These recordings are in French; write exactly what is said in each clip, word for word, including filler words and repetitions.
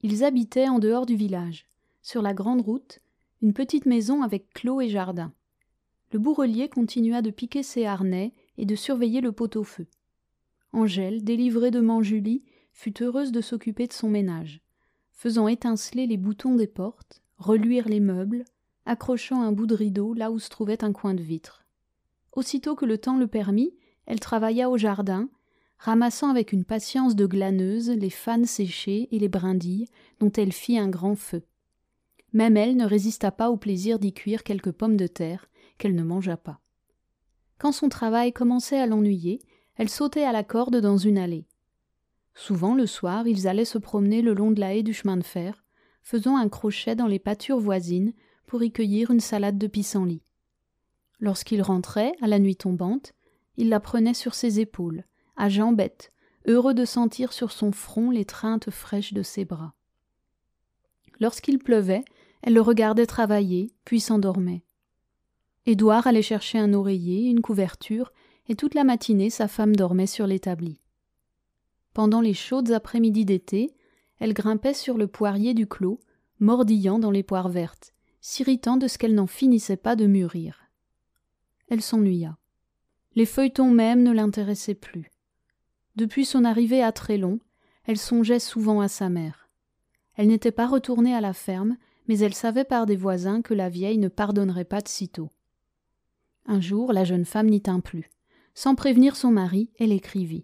Ils habitaient en dehors du village, sur la grande route, une petite maison avec clos et jardin. Le bourrelier continua de piquer ses harnais et de surveiller le pot-au-feu. Angèle, délivrée de Manjulie, fut heureuse de s'occuper de son ménage, faisant étinceler les boutons des portes, reluire les meubles, accrochant un bout de rideau là où se trouvait un coin de vitre. Aussitôt que le temps le permit, elle travailla au jardin, ramassant avec une patience de glaneuse les fanes séchées et les brindilles dont elle fit un grand feu. Même elle ne résista pas au plaisir d'y cuire quelques pommes de terre qu'elle ne mangea pas. Quand son travail commençait à l'ennuyer, elle sautait à la corde dans une allée. Souvent, le soir, ils allaient se promener le long de la haie du chemin de fer, faisant un crochet dans les pâtures voisines pour y cueillir une salade de pissenlit. Lorsqu'il rentrait, à la nuit tombante, il la prenait sur ses épaules, à jambettes, heureux de sentir sur son front l'étreinte fraîche de ses bras. Lorsqu'il pleuvait, elle le regardait travailler, puis s'endormait. Édouard allait chercher un oreiller, une couverture, et toute la matinée sa femme dormait sur l'établi. Pendant les chaudes après-midi d'été, elle grimpait sur le poirier du clos, mordillant dans les poires vertes, s'irritant de ce qu'elle n'en finissait pas de mûrir. Elle s'ennuya. Les feuilletons même ne l'intéressaient plus. Depuis son arrivée à Trélon, elle songeait souvent à sa mère. Elle n'était pas retournée à la ferme, mais elle savait par des voisins que la vieille ne pardonnerait pas de sitôt. Un jour, la jeune femme n'y tint plus. Sans prévenir son mari, elle écrivit.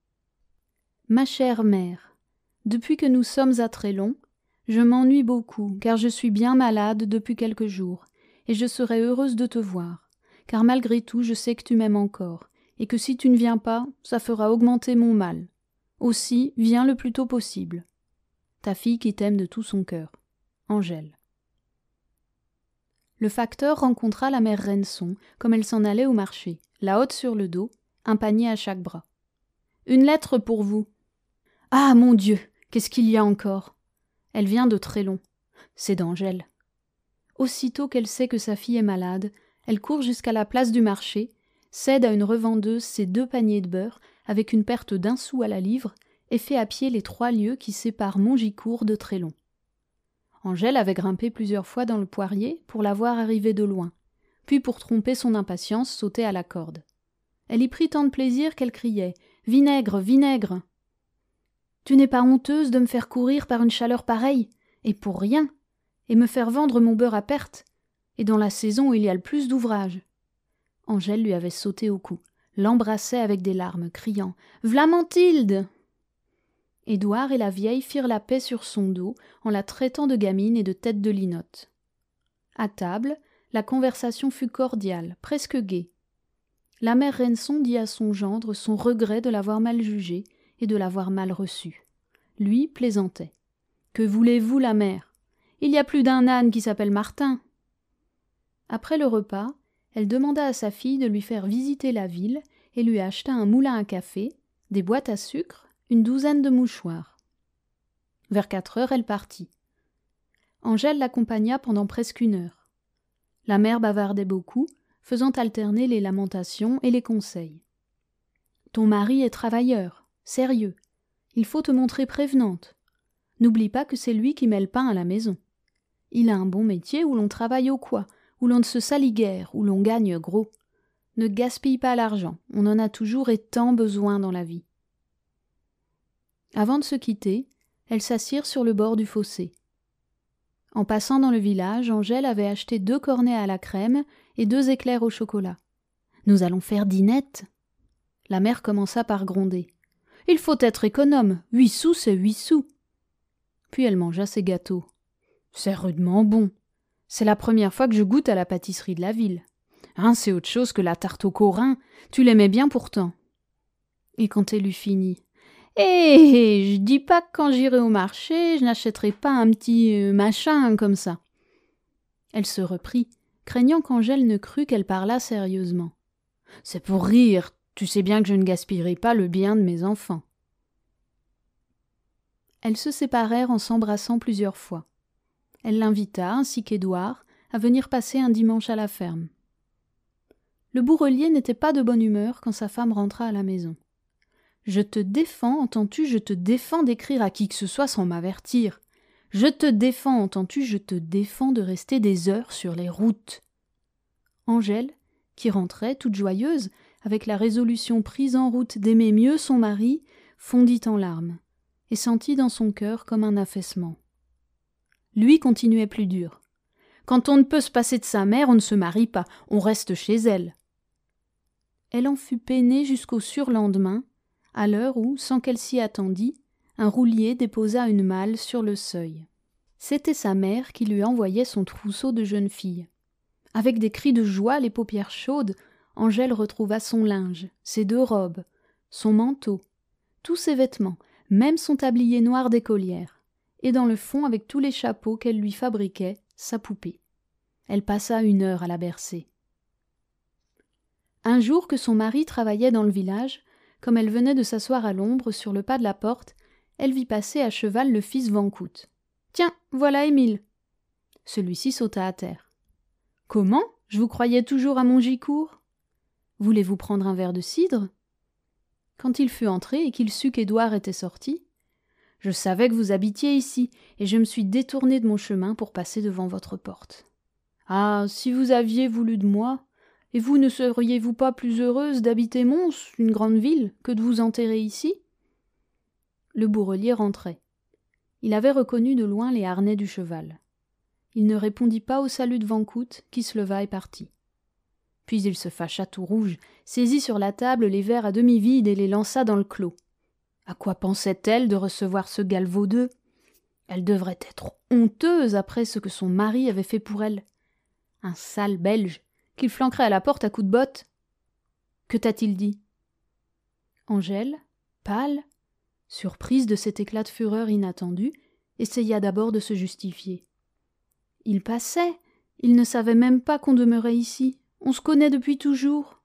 « Ma chère mère, depuis que nous sommes à Trélon, je m'ennuie beaucoup, car je suis bien malade depuis quelques jours, et je serais heureuse de te voir, car malgré tout je sais que tu m'aimes encore, et que si tu ne viens pas, ça fera augmenter mon mal. Aussi, viens le plus tôt possible. Ta fille qui t'aime de tout son cœur. Angèle. » Le facteur rencontra la mère Renson, comme elle s'en allait au marché, la hotte sur le dos, un panier à chaque bras. « Une lettre pour vous. »« Ah, mon Dieu, qu'est-ce qu'il y a encore ?»« Elle vient de Trélon. C'est d'Angèle. » Aussitôt qu'elle sait que sa fille est malade, elle court jusqu'à la place du marché, cède à une revendeuse ses deux paniers de beurre avec une perte d'un sou à la livre et fait à pied les trois lieues qui séparent Montgicourt de Trélon. Angèle avait grimpé plusieurs fois dans le poirier pour la voir arriver de loin, puis pour tromper son impatience sautait à la corde. Elle y prit tant de plaisir qu'elle criait « Vinaigre, vinaigre !»« Tu n'es pas honteuse de me faire courir par une chaleur pareille, et pour rien, et me faire vendre mon beurre à perte, et dans la saison où il y a le plus d'ouvrage. » Angèle lui avait sauté au cou, l'embrassait avec des larmes, criant « V'là Mathilde !» Édouard et la vieille firent la paix sur son dos en la traitant de gamine et de tête de linotte. À table, la conversation fut cordiale, presque gaie. La mère Renson dit à son gendre son regret de l'avoir mal jugé et de l'avoir mal reçu. Lui plaisantait. « Que voulez-vous, la mère ? Il y a plus d'un âne qui s'appelle Martin. » Après le repas, elle demanda à sa fille de lui faire visiter la ville et lui acheta un moulin à café, des boîtes à sucre, une douzaine de mouchoirs. Vers quatre heures, elle partit. Angèle l'accompagna pendant presque une heure. La mère bavardait beaucoup, faisant alterner les lamentations et les conseils. « Ton mari est travailleur, sérieux. Il faut te montrer prévenante. N'oublie pas que c'est lui qui met le pain à la maison. Il a un bon métier où l'on travaille au quoi, où l'on ne se salit guère, où l'on gagne gros. Ne gaspille pas l'argent, on en a toujours et tant besoin dans la vie. » Avant de se quitter, elles s'assirent sur le bord du fossé. En passant dans le village, Angèle avait acheté deux cornets à la crème et deux éclairs au chocolat. « Nous allons faire dînette !» La mère commença par gronder. « Il faut être économe, huit sous c'est huit sous !» Puis elle mangea ses gâteaux. « C'est rudement bon. C'est la première fois que je goûte à la pâtisserie de la ville. Hein, c'est autre chose que la tarte au corin. Tu l'aimais bien pourtant. » Et quand elle eut fini, « Eh, je dis pas que quand j'irai au marché, je n'achèterai pas un petit euh, machin comme ça. » Elle se reprit, craignant qu'Angèle ne crût qu'elle parlât sérieusement. « C'est pour rire, tu sais bien que je ne gaspillerai pas le bien de mes enfants. » Elles se séparèrent en s'embrassant plusieurs fois. Elle l'invita, ainsi qu'Édouard, à venir passer un dimanche à la ferme. Le bourrelier n'était pas de bonne humeur quand sa femme rentra à la maison. « Je te défends, entends-tu, je te défends d'écrire à qui que ce soit sans m'avertir. Je te défends, entends-tu, je te défends de rester des heures sur les routes. » Angèle, qui rentrait, toute joyeuse, avec la résolution prise en route d'aimer mieux son mari, fondit en larmes, et sentit dans son cœur comme un affaissement. Lui continuait plus dur. « Quand on ne peut se passer de sa mère, on ne se marie pas, on reste chez elle. » Elle en fut peinée jusqu'au surlendemain, à l'heure où, sans qu'elle s'y attendît, un roulier déposa une malle sur le seuil. C'était sa mère qui lui envoyait son trousseau de jeune fille. Avec des cris de joie, les paupières chaudes, Angèle retrouva son linge, ses deux robes, son manteau, tous ses vêtements, même son tablier noir d'écolière, et dans le fond, avec tous les chapeaux qu'elle lui fabriquait, sa poupée. Elle passa une heure à la bercer. Un jour que son mari travaillait dans le village, comme elle venait de s'asseoir à l'ombre sur le pas de la porte, elle vit passer à cheval le fils Vancoute. « Tiens, voilà Émile !» Celui-ci sauta à terre. « Comment ? Je vous croyais toujours à Mongicourt ? Voulez-vous prendre un verre de cidre ?» Quand il fut entré et qu'il sut qu'Édouard était sorti, « Je savais que vous habitiez ici, et je me suis détourné de mon chemin pour passer devant votre porte. Ah, si vous aviez voulu de moi, et vous ne seriez-vous pas plus heureuse d'habiter Mons, une grande ville, que de vous enterrer ici ?» Le bourrelier rentrait. Il avait reconnu de loin les harnais du cheval. Il ne répondit pas au salut de Vancoute, qui se leva et partit. Puis il se fâcha tout rouge, saisit sur la table les verres à demi vides et les lança dans le clos. À quoi pensait-elle de recevoir ce galvaudeux ? Elle devrait être honteuse après ce que son mari avait fait pour elle. Un sale Belge, qu'il flanquerait à la porte à coups de botte. Que t'a-t-il dit ? Angèle, pâle, surprise de cet éclat de fureur inattendu, essaya d'abord de se justifier. Il passait, il ne savait même pas qu'on demeurait ici, on se connaît depuis toujours.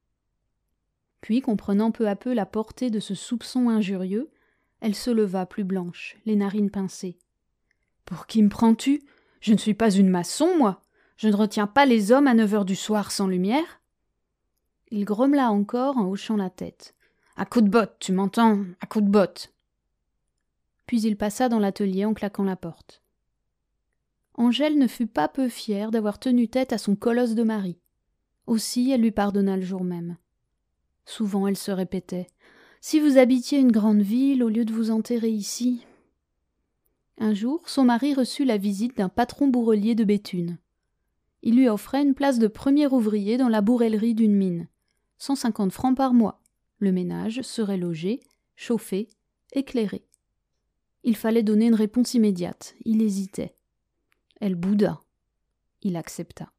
Puis, comprenant peu à peu la portée de ce soupçon injurieux, elle se leva plus blanche, les narines pincées. « Pour qui me prends-tu ? Je ne suis pas une maçon, moi. Je ne retiens pas les hommes à neuf heures du soir sans lumière. » Il grommela encore en hochant la tête. « À coups de botte, tu m'entends ? À coups de botte !» Puis il passa dans l'atelier en claquant la porte. Angèle ne fut pas peu fière d'avoir tenu tête à son colosse de mari. Aussi elle lui pardonna le jour même. Souvent elle se répétait « Si vous habitiez une grande ville, au lieu de vous enterrer ici… » Un jour, son mari reçut la visite d'un patron bourrelier de Béthune. Il lui offrait une place de premier ouvrier dans la bourrellerie d'une mine. cent cinquante francs par mois. Le ménage serait logé, chauffé, éclairé. Il fallait donner une réponse immédiate. Il hésitait. Elle bouda. Il accepta.